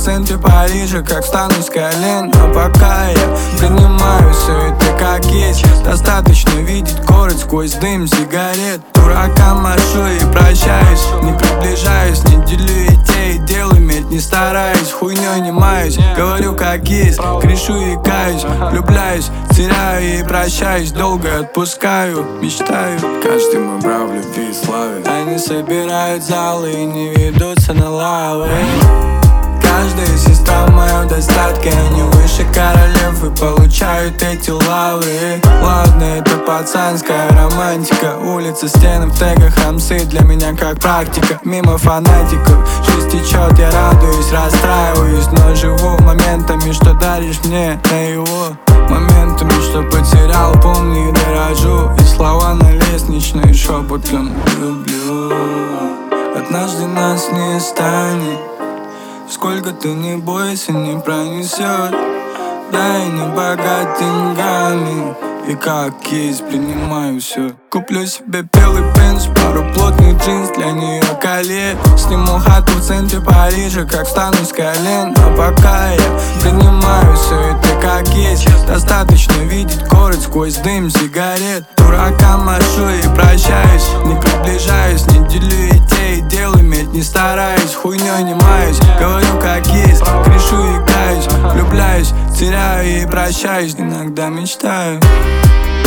центре Парижа, как встану с колен. Но пока я принимаю все это как есть, достаточно видеть город сквозь дым сигарет. Дуракам машу и прощаюсь, не приближаюсь, не делю идей, дел иметь не стараюсь, хуйней не маюсь, говорю как есть, грешу и каюсь, влюбляюсь, теряю и прощаюсь, долго отпускаю, мечтаю. Каждый мой брат в любви и славе. Они собирают залы и не ведутся на лавы. Каждая сестра в моем достатке, они выше королев и получают эти лавры. Ладно, это пацанская романтика, улица, стены в тегах, хамсы для меня как практика. Мимо фанатиков, жизнь течет, я радуюсь, расстраиваюсь, но живу моментами, что даришь мне наяву. Моментами, что потерял, помню и дорожу. И слова на лестничной шепотом люблю. Однажды нас не станет, сколько ты не бойся, не пронесет. Да и не богат деньгами, и как есть принимаю все. Куплю себе белый бенз, пару плотных джинс, для нее колье. Сниму хату в центре Парижа, как встану с колен. Но пока я принимаю все это как есть, достаточно видеть город сквозь дым сигарет. Дуракам машу и прощаюсь, не приближаюсь, не делю идей, дел иметь не стараюсь, хуйней не маюсь, говорю как есть, грешу и каюсь, влюбляюсь, теряю и прощаюсь, иногда мечтаю.